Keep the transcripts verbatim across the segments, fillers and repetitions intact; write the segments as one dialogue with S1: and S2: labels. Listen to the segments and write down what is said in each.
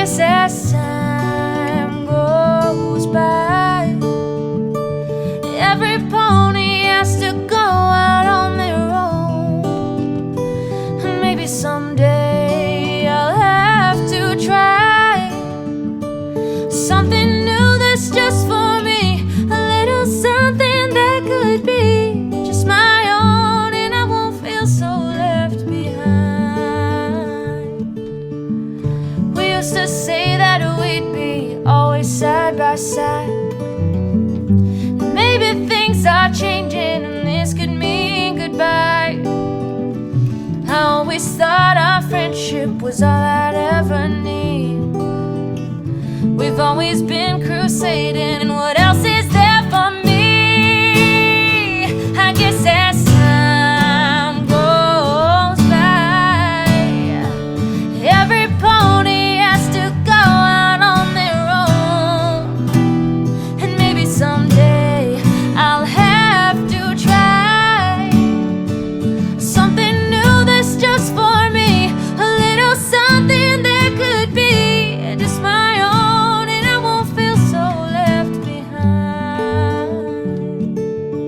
S1: guess as time goes by, every pony has to go out on their own. And maybe someday I'll have to try something new that's just for me, a little something that could be just my own, and I won't feel so left behind. We used to say that we'd be always side by side. Maybe things are changing and this could mean goodbye. I always thought our friendship was all I'd ever need. We've always been crusading, and what else is there for me? I guess as time goes by, every pony has to go out on their own. And maybe someday I'll have to try something new that's just for me, a little something that could be just my own, and I won't feel so left behind.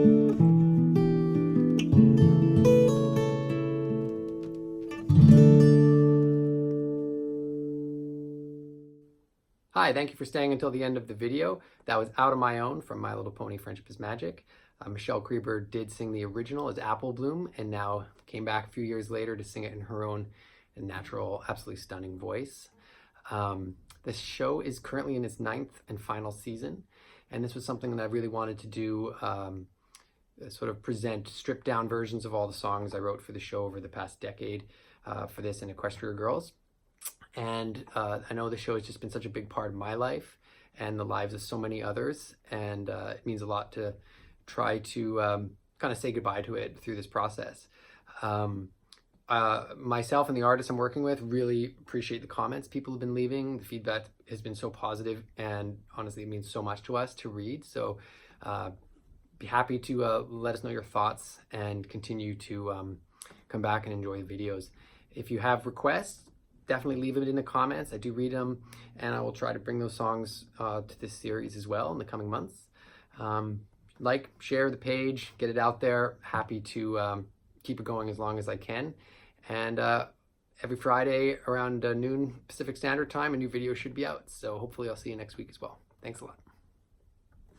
S2: Hi, thank you for staying until the end of the video. That was Out of My Own from My Little Pony Friendship is Magic. Uh, Michelle Creeber did sing the original as Apple Bloom, and now came back a few years later to sing it in her own natural, absolutely stunning voice. Um, the show is currently in its ninth and final season, and this was something that I really wanted to do, um, sort of present stripped down versions of all the songs I wrote for the show over the past decade uh, for this and Equestria Girls. And uh, I know the show has just been such a big part of my life and the lives of so many others, and uh, it means a lot to try to um, kind of say goodbye to it through this process. Um, uh, myself and the artists I'm working with really appreciate the comments people have been leaving. The feedback has been so positive, and honestly it means so much to us to read. So uh, be happy to uh, let us know your thoughts and continue to um, come back and enjoy the videos. If you have requests, definitely leave it in the comments. I do read them, and I will try to bring those songs uh, to this series as well in the coming months. Um, like, share the page, get it out there. Happy to um, keep it going as long as I can. And uh, every Friday around uh, noon Pacific Standard Time, a new video should be out. So hopefully I'll see you next week as well. Thanks a lot.